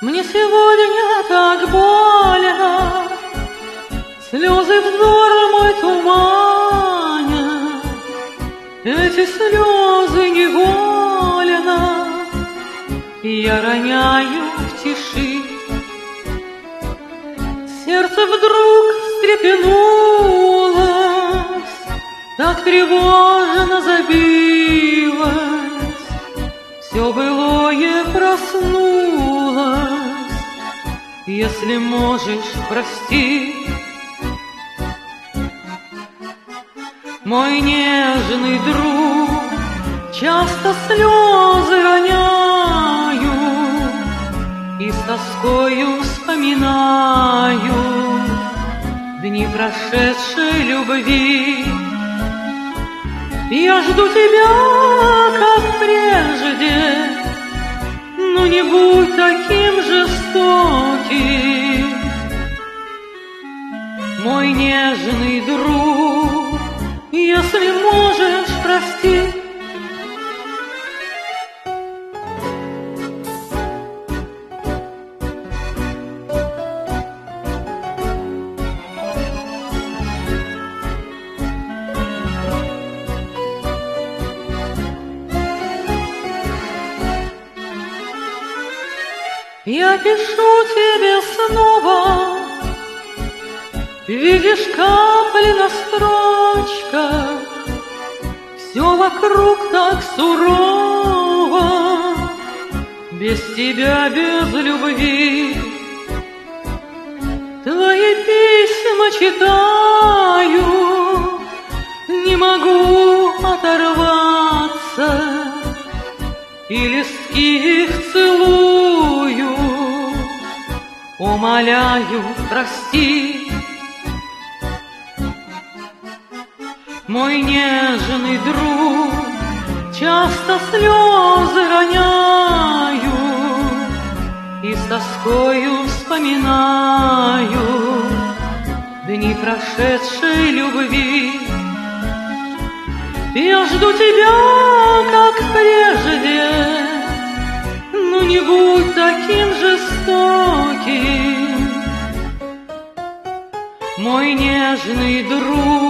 Мне сегодня так больно, слезы взор мой туманят, эти слезы невольно я роняю в тиши. Сердце вдруг встрепенулось, так тревожно забилось, все былое проснулось. Если можешь, прости, мой нежный друг, часто слезы роняю и с тоскою вспоминаю дни прошедшей любви. Я жду тебя, как прежде, но не будь таким жестоким, мой нежный друг, если можешь, прости. Я пишу тебе снова, видишь капли на строчках, все вокруг так сурово, без тебя, без любви. Твои письма читаю, не могу оторваться, и листки их целую, умоляю, прости. Мой нежный друг, часто слезы роняю и с тоскою вспоминаю дни прошедшей любви. Я жду тебя, как прежде, но не будь таким жестоким, мой нежный друг.